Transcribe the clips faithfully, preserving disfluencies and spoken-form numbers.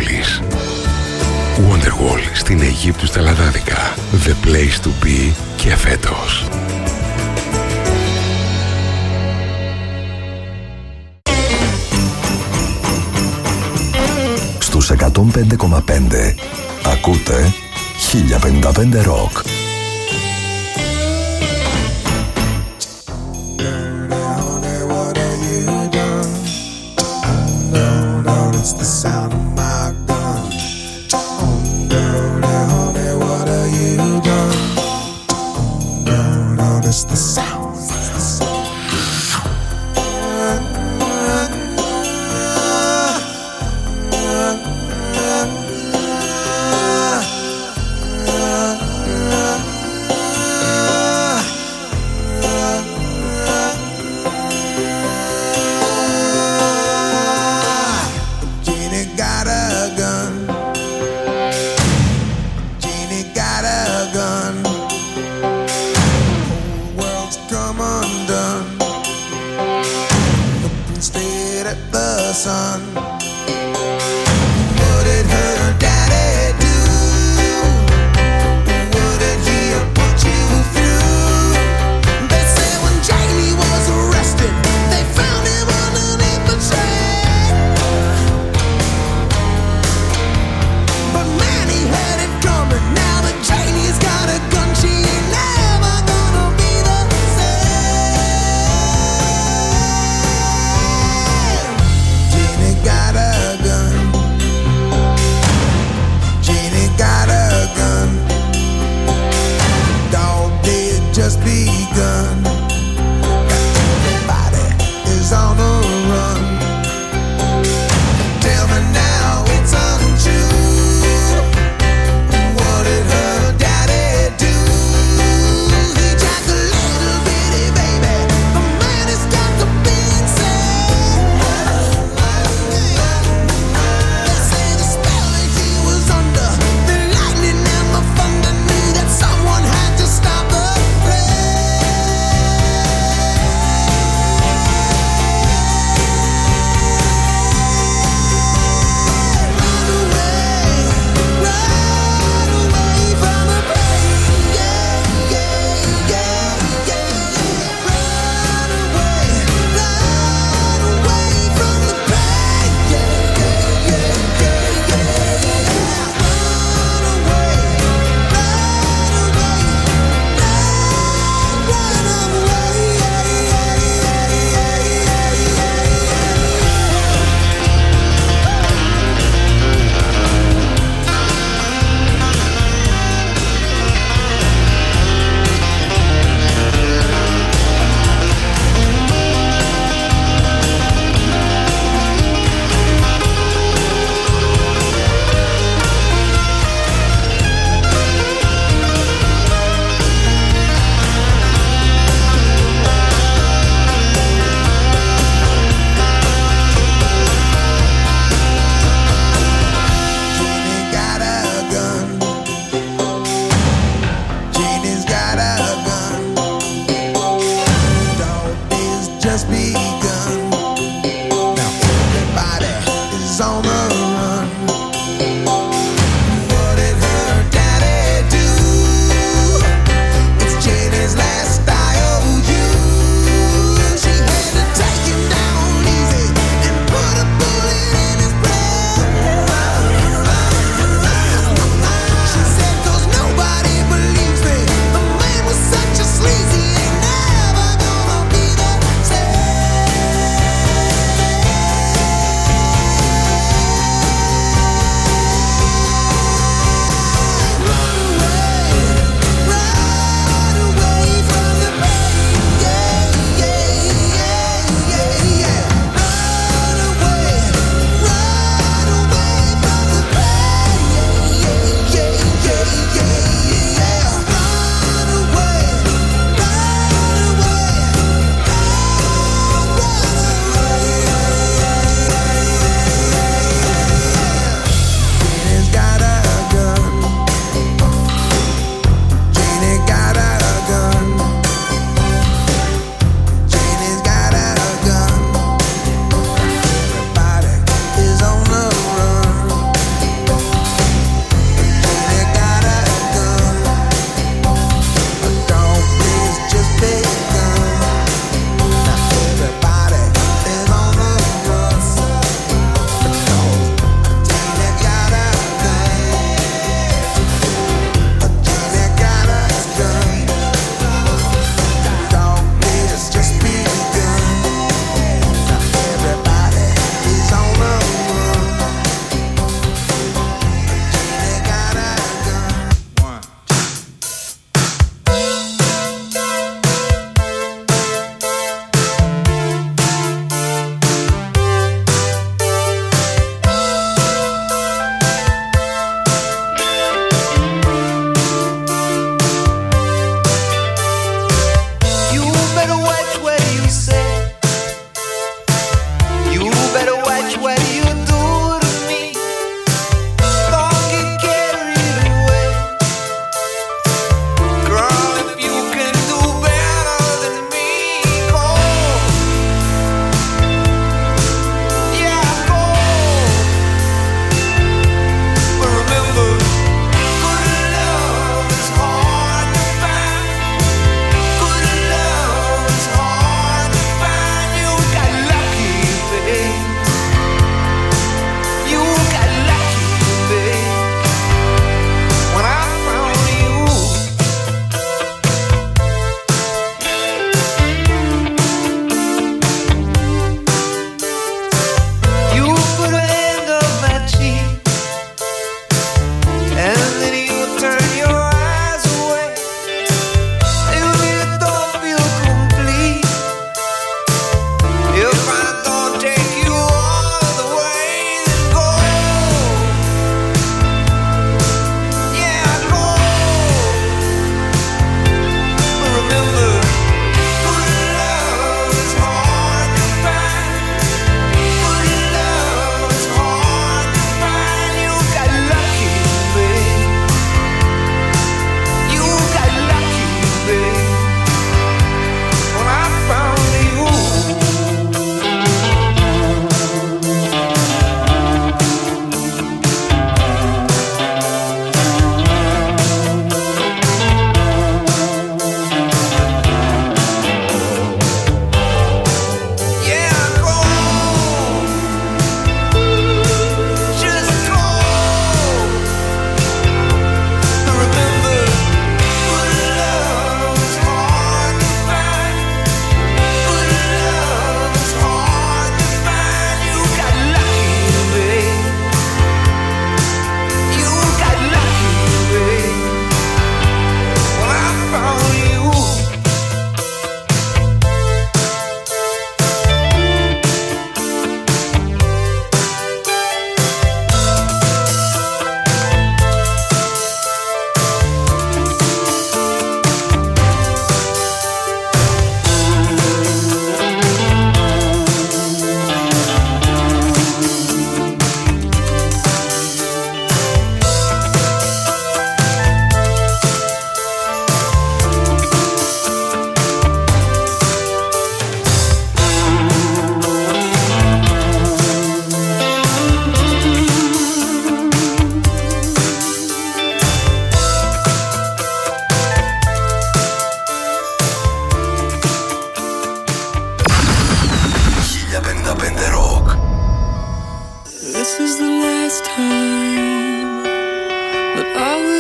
πόλης. Wonderwall στην Αιγύπτου στα Λαδάδικα. The place to be και φέτος. Στους εκατόν πέντε κόμμα πέντε ακούτε χίλια πενήντα πέντε Rock.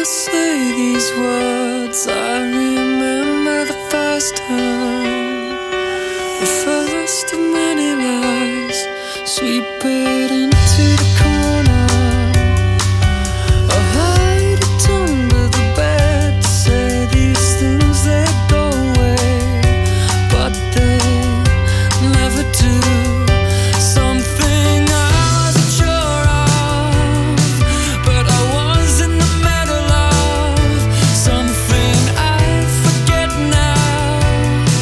say these words, I remember the first time, the first of many lies, sweep it into the corner, or hide it under the bed, say these things that go away, but they never do. Something I forget now.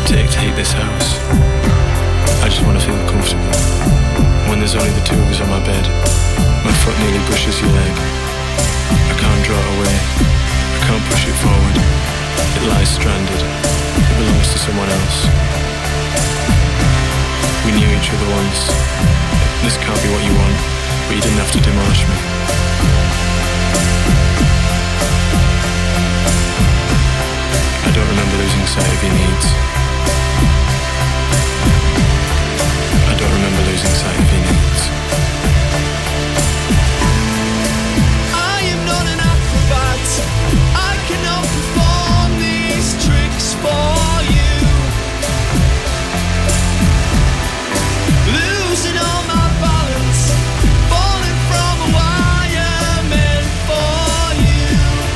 take to heat this house? I just want to feel comfortable. When there's only the two of us on my bed, my foot nearly brushes your leg. I can't draw it away. I can't push it forward. It lies stranded. It belongs to someone else. We knew each other once. This can't be what you want, but you didn't have to demolish me. I don't remember losing sight of your needs. I don't remember losing sight of your needs. I am not an acrobat. I cannot perform these tricks for you. Losing all my balance, falling from a wire meant for you.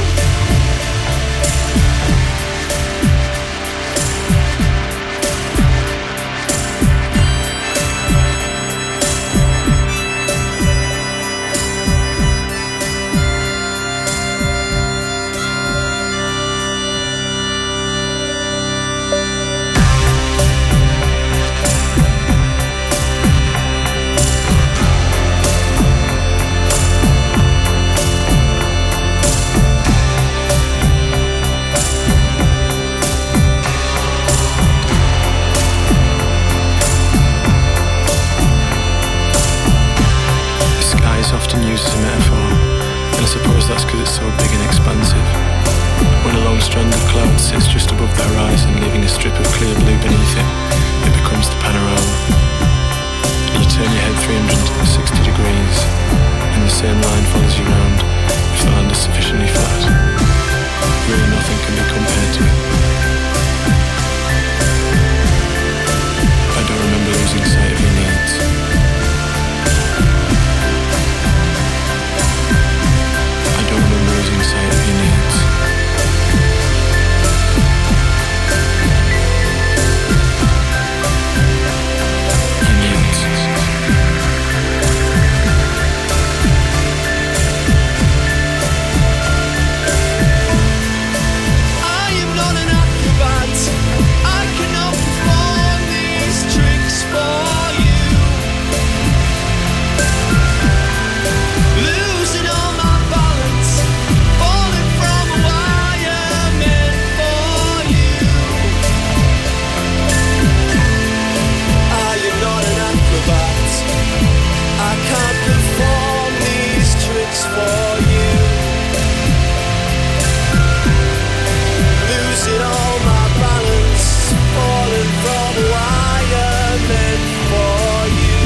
Often used as a metaphor, and I suppose that's because it's so big and expansive. When a long strand of cloud sits just above the horizon, leaving a strip of clear blue beneath it, it becomes the panorama. And you turn your head three hundred sixty degrees, and the same line follows you round if the land is sufficiently flat. Really nothing can be compared to it. I don't remember losing sight of your needs. I don't remember losing sight of your needs. Your needs. I am not an acrobat. I cannot perform these tricks for you. Losing all my balance, falling from a wire meant for you. I am not an acrobat. I can't perform these tricks for you. Losing all my balance, falling from a wire meant for you.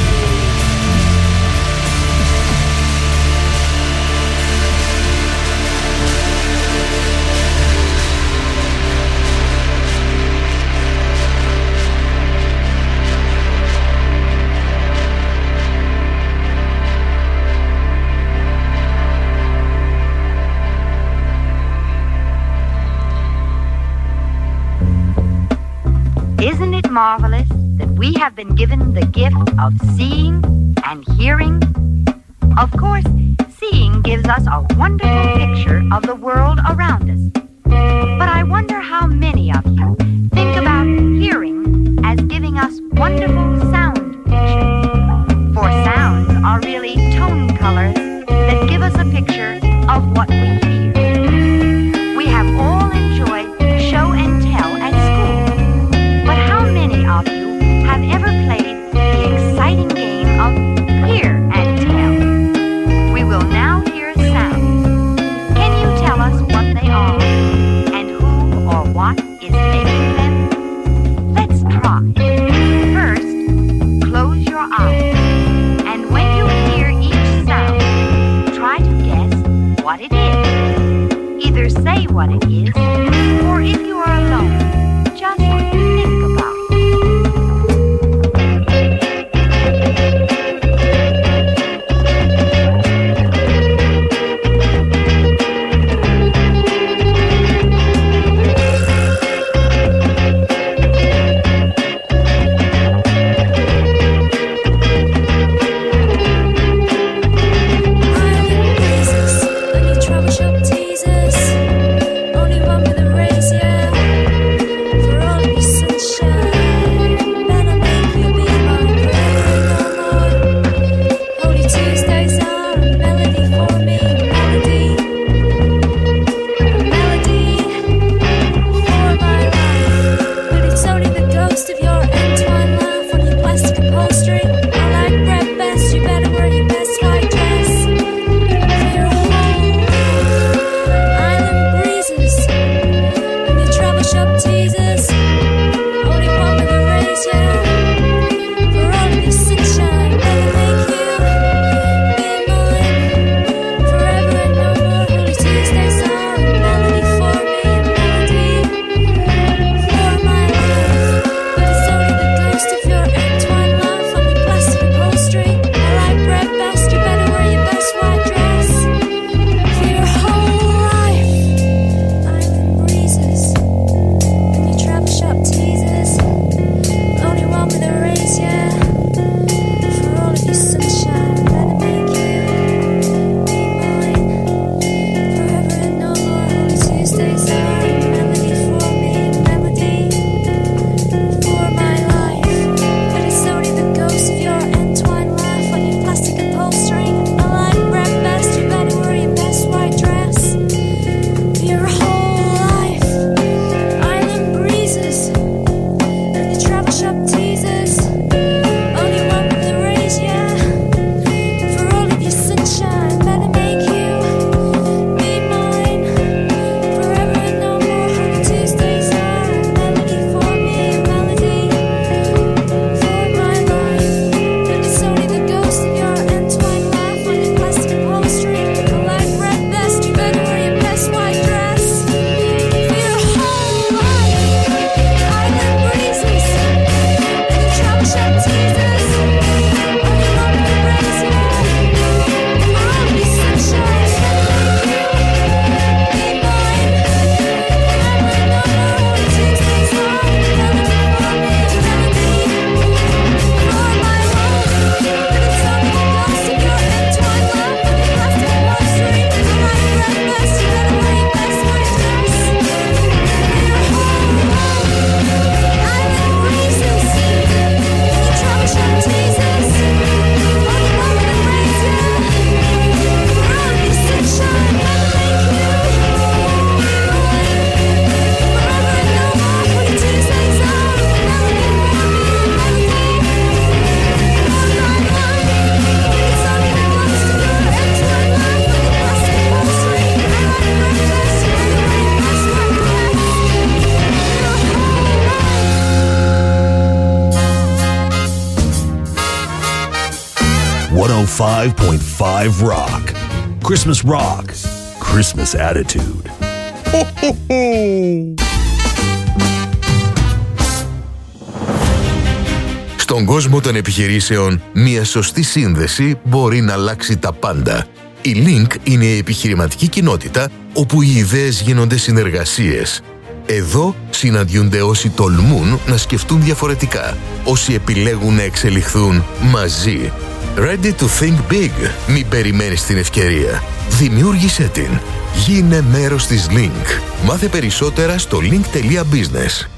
Isn't it marvelous that we have been given the gift of seeing and hearing? Of course, seeing gives us a wonderful picture of the world around us. But I wonder how many of you think about hearing as giving us wonderful sound pictures. For sounds are really tone colors that give us a picture of what we hear. We have all enjoyed show and tell at school. But how many of you have ever played the exciting game of hear and tell? We will now hear sounds. Can you tell us what they are and who or what is making them? Let's try. First, close your eyes. And when you hear each sound, try to guess what it is. Either say what it is, or if you are alone, just think about it. Only one with a raise, yeah. For all of you five point five Rock. Christmas Rock. Christmas attitude. Ho, ho, ho. Στον κόσμο των επιχειρήσεων, μια σωστή σύνδεση μπορεί να αλλάξει τα πάντα. Η Link είναι η επιχειρηματική κοινότητα όπου οι ιδέες γίνονται συνεργασίες. Εδώ συναντιούνται όσοι τολμούν να σκεφτούν διαφορετικά, όσοι επιλέγουν να εξελιχθούν μαζί. Ready to think big. Μην περιμένεις την ευκαιρία. Δημιούργησέ την. Γίνε μέρος της Link. Μάθε περισσότερα στο link τελεία business.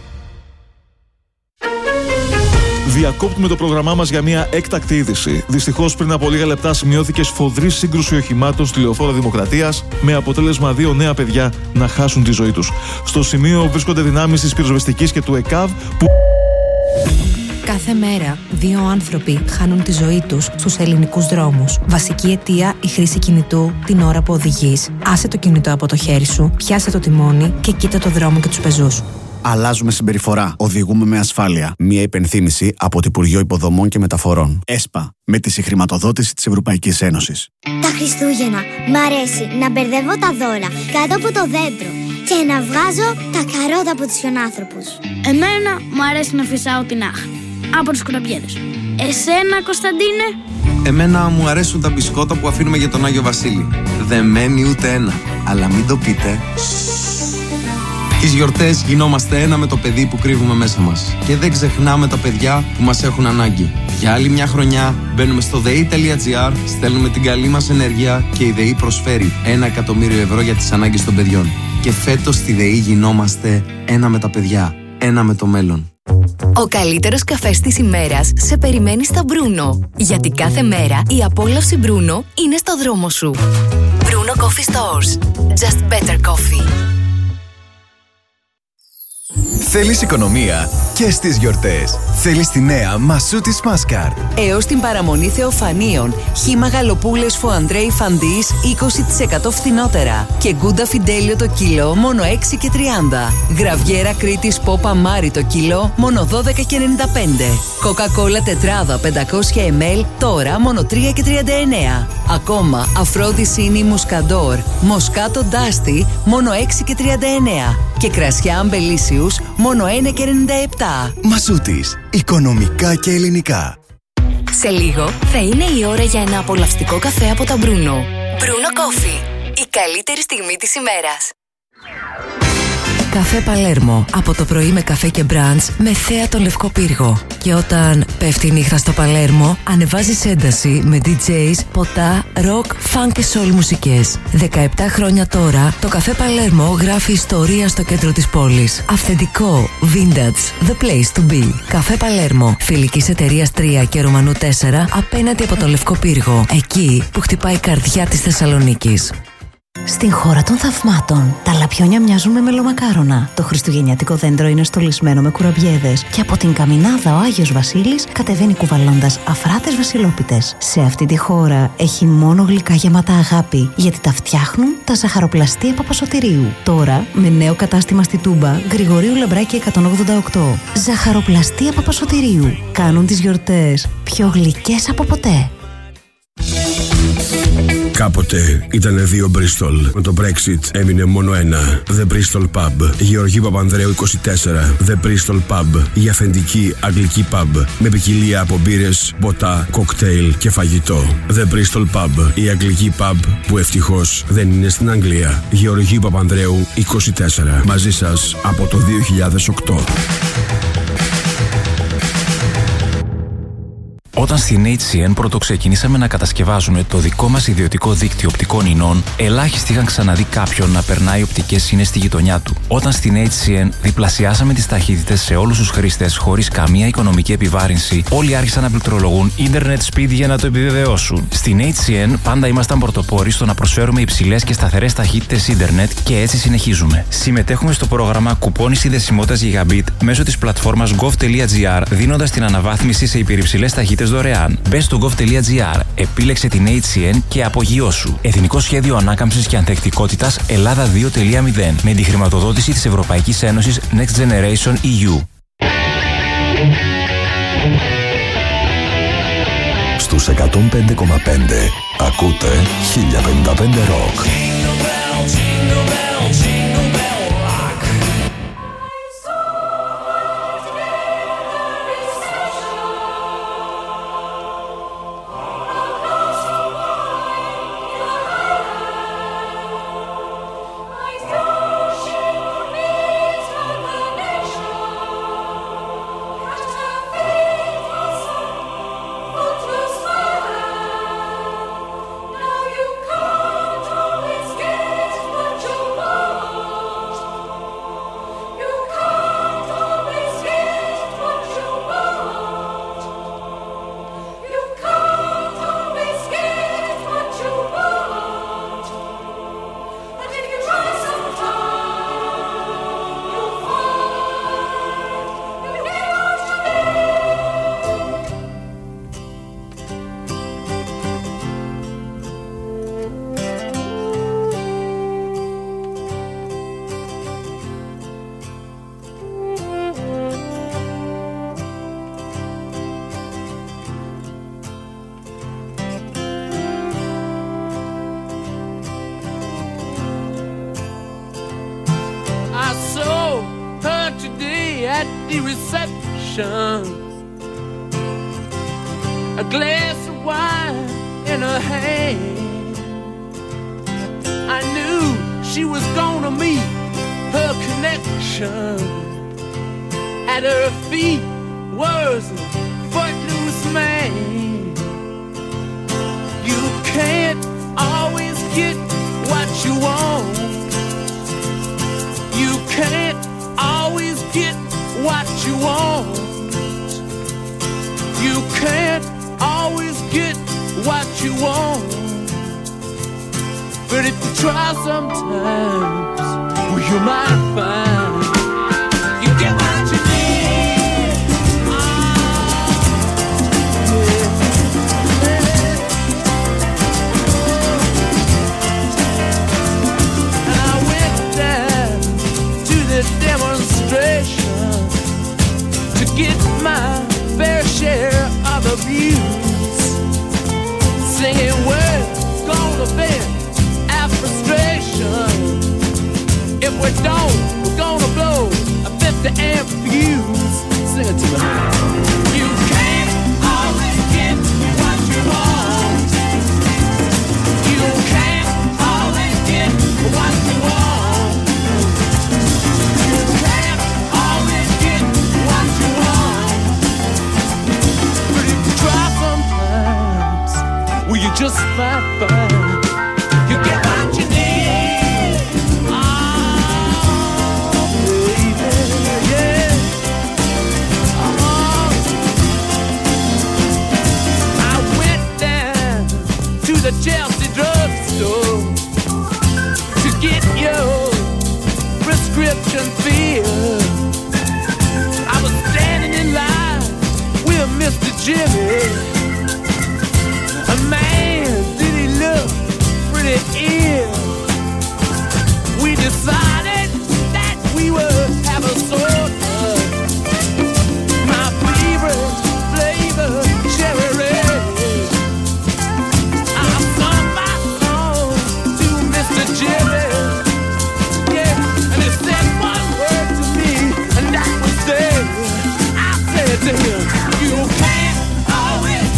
Διακόπτουμε το πρόγραμμά μας για μια έκτακτη είδηση. Δυστυχώς, πριν από λίγα λεπτά σημειώθηκε σφοδρή σύγκρουση οχημάτων στη Λεωφόρο Δημοκρατίας, με αποτέλεσμα δύο νέα παιδιά να χάσουν τη ζωή τους. Στο σημείο βρίσκονται δυνάμεις της πυροσβεστικής και του ΕΚΑΒ που... Κάθε μέρα, δύο άνθρωποι χάνουν τη ζωή τους στους ελληνικούς δρόμους. Βασική αιτία, η χρήση κινητού την ώρα που οδηγείς. Άσε το κινητό από το χέρι σου, πιάσε το τιμόνι και κοίτα το δρόμο και τους πεζούς. Αλλάζουμε συμπεριφορά. Οδηγούμε με ασφάλεια. Μία υπενθύμηση από το Υπουργείο Υποδομών και Μεταφορών. ΕΣΠΑ. Με τη συγχρηματοδότηση της Ευρωπαϊκής Ένωσης. Τα Χριστούγεννα. Μ' αρέσει να μπερδεύω τα δώρα κάτω από το δέντρο και να βγάζω τα καρότα από τους χιονάνθρωπους. Εμένα μου αρέσει να φυσάω την άχνη από τους κουραμπιέδες. Εσένα, Κωνσταντίνε? Εμένα μου αρέσουν τα μπισκότα που αφήνουμε για τον Άγιο Βασίλη. Δεν μένει ούτε ένα. Αλλά μην το πείτε. Τις γιορτές γινόμαστε ένα με το παιδί που κρύβουμε μέσα μας. Και δεν ξεχνάμε τα παιδιά που μας έχουν ανάγκη. Για άλλη μια χρονιά μπαίνουμε στο ΔΕΗ τελεία τζι άρ, στέλνουμε την καλή μας ενέργεια και η ΔΕΗ προσφέρει ένα εκατομμύριο ευρώ για τις ανάγκες των παιδιών. Και φέτος στη ΔΕΗ γινόμαστε ένα με τα παιδιά, ένα με το μέλλον. Ο καλύτερος καφές της ημέρας σε περιμένει στα Μπρούνο. Γιατί κάθε μέρα η απόλαυση Μπρούνο είναι στο δρόμο σου. Bruno Coffee Stores. Just better coffee. Θέλεις οικονομία και στις γιορτές. Θέλεις τη νέα Μασούτη Smashcard. Έως την παραμονή Θεοφανίων, χύμα γαλοπούλες Φοαντρέι Φαντής είκοσι τοις εκατό φθηνότερα. Και γκούντα Φιντέλιο το κιλό μόνο έξι και τριάντα. Γραβιέρα Κρήτης Πόπα Μάρι το κιλό μόνο δώδεκα και ενενήντα πέντε. Κοκακόλα τετράδα πεντακόσια μιλιλίτρα τώρα μόνο τρία και τριάντα εννέα. Ακόμα Αφρόδισίνη Μουσκαντόρ Μοσκάτο Ντάστι μόνο έξι και τριάντα εννέα. Και κρασιά Αμπελίσιους μόνο ένα και ενενήντα επτά. Μασούτης. Οικονομικά και ελληνικά. Σε λίγο θα είναι η ώρα για ένα απολαυστικό καφέ από τα Μπρούνο. Μπρούνο Coffee. Η καλύτερη στιγμή της ημέρας. Καφέ Παλέρμο. Από το πρωί με καφέ και μπραντς με θέα τον Λευκό Πύργο. Και όταν πέφτει η νύχτα στο Παλέρμο, ανεβάζεις ένταση με ντι τζέις, ποτά, ροκ, φανκ και σολ μουσικές. δεκαεπτά χρόνια τώρα, το Καφέ Παλέρμο γράφει ιστορία στο κέντρο της πόλης. Αυθεντικό, vintage, the place to be. Καφέ Παλέρμο, φιλικής εταιρείας τρία και Ρουμανού τέσσερα, απέναντι από το Λευκό Πύργο. Εκεί που χτυπάει η καρδιά της Θεσσαλονίκης. Στην χώρα των θαυμάτων, τα λαπιόνια μοιάζουν με μελομακάρονα. Το χριστουγεννιάτικο δέντρο είναι στολισμένο με κουραμπιέδες. Και από την καμινάδα ο Άγιος Βασίλης κατεβαίνει κουβαλώντας αφράτες βασιλόπιτες. Σε αυτή τη χώρα έχει μόνο γλυκά γεμάτα αγάπη, γιατί τα φτιάχνουν τα ζαχαροπλαστεία Παπασωτηρίου. Τώρα με νέο κατάστημα στη Τούμπα, Γρηγορίου Λαμπράκη εκατόν ογδόντα οκτώ. Ζαχαροπλαστεία Παπασωτηρίου. Κάνουν τις γιορτές πιο γλυκές από ποτέ. Κάποτε ήταν δύο Bristol. Με το Brexit έμεινε μόνο ένα. The Bristol Pub. Γεωργίου Παπανδρέου είκοσι τέσσερα. The Bristol Pub. Η αυθεντική αγγλική pub. Με ποικιλία από μπύρες, ποτά, κοκτέιλ και φαγητό. The Bristol Pub. Η αγγλική pub που ευτυχώς δεν είναι στην Αγγλία. Γεωργίου Παπανδρέου είκοσι τέσσερα. Μαζί σας από το δύο χιλιάδες οκτώ. Όταν στην έιτς σι εν πρώτο ξεκινήσαμε να κατασκευάζουμε το δικό μας ιδιωτικό δίκτυο οπτικών ινών, ελάχιστοι είχαν ξαναδεί κάποιον να περνάει οπτικές ίνες στη γειτονιά του. Όταν στην έιτς σι εν διπλασιάσαμε τις ταχύτητες σε όλους τους χρήστες χωρίς καμία οικονομική επιβάρυνση, όλοι άρχισαν να πληκτρολογούν Internet Speed για να το επιβεβαιώσουν. Στην έιτς σι εν πάντα ήμασταν πρωτοπόροι στο να προσφέρουμε υψηλές και σταθερές ταχύτητες Ίντερνετ και έτσι συνεχίζουμε. Συμμετέχουμε στο πρόγραμμα κουπόνι συνδεσιμότητας Gigabit μέσω της πλατφόρμας gov τελεία τζι άρ, δίνοντας την αναβάθμιση σε υπερυψηλές ταχύτητες δωρεάν. Μπες στο gov τελεία τζι άρ, επίλεξε την έιτς σι εν και απογειώσου. Εθνικό Σχέδιο Ανάκαμψης και Ανθεκτικότητας Ελλάδα δύο τελεία μηδέν με τη χρηματοδότηση της Ευρωπαϊκής Ένωσης Next Generation ι γιου. στους εκατόν πέντε κόμμα πέντε. Ακούτε χίλια πενήντα πέντε Rock. The reception, a glass of wine in her hand. I knew she was gonna meet her connection. At her feet was a footloose man. You can't always get what you want. You can't always get what you want. You can't always get what you want. But if you try sometimes, well, you might find you get what you need. Oh, yeah. And I went down to the demonstration to get my fair share of abuse, singing words gonna vent our frustration. If we don't, we're gonna blow a fifty amp fuse. Sing it to me. You can't always get what you want. You can't always get what you want. You can't always get what you want. But if you try sometimes, well, you just might find you get what you need. Oh, baby, yeah. Oh. I went down to the Chelsea drugstore to get your prescription filled. I was standing in line with Mister Jimmy. A man, did he look pretty ill. We decided that we would have a soda. My favorite flavor, cherry red. I sung my song to Mister Jimmy. Yeah, and he said one word to me, and that was there. I said to him, you can't always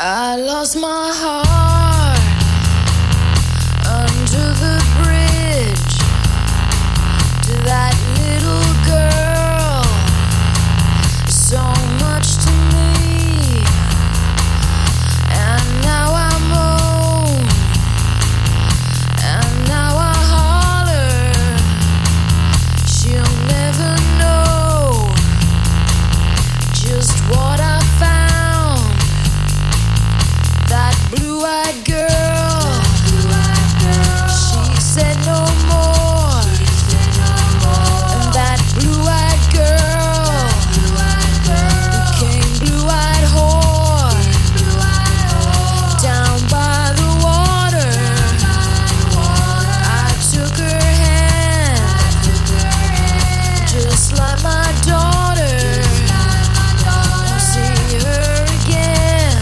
I lost my heart under the bridge to that little girl, so much to me, and now I'm home, and now I holler, she'll never know just what I found. That blue-eyed girl, she said no more. And that blue-eyed girl became blue-eyed whore down by the water. I took her hand just like my daughter. I'll see her again.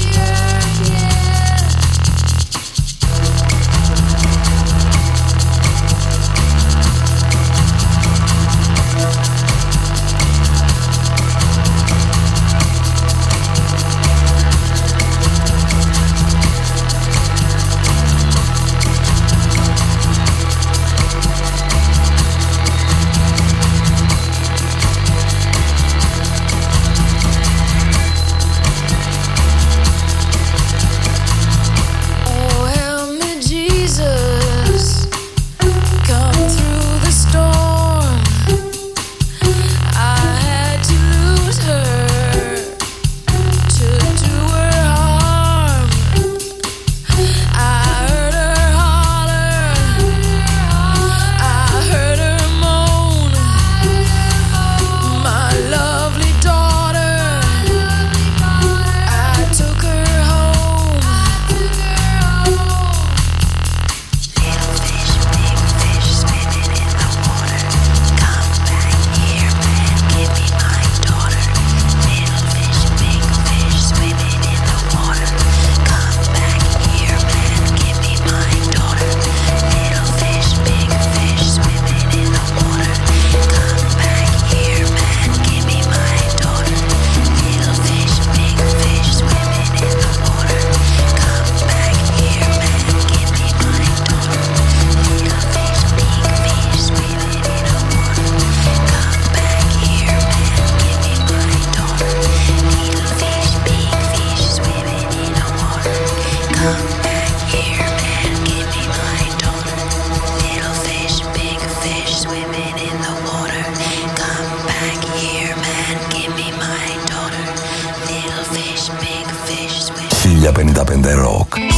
Oh, help me, Jesus, come through the storm. I had to lose her to do her harm. I heard her holler, I heard her moan. My lovely daughter, I took her home. Little fish, big fish, swimming in the water. Come back here, man, give me my daughter. Little fish, big fish, swimming in the water. Come back here, man, give me my daughter. Little fish, big fish, swimming in the water. Come back here, man, give me my daughter. Little fish, big fish, swimming in the water. Come back here, man, give me my daughter. Little fish, big fish, swimming in the water. Come back here, man, give me my daughter. Little fish, big fish, swimming in the water. Come back here, man, give me my daughter. Little fish, big fish, swimming in the water. Come back here, man, give me my daughter. Little fish, big fish, swimming. χίλια πενήντα πέντε Rock.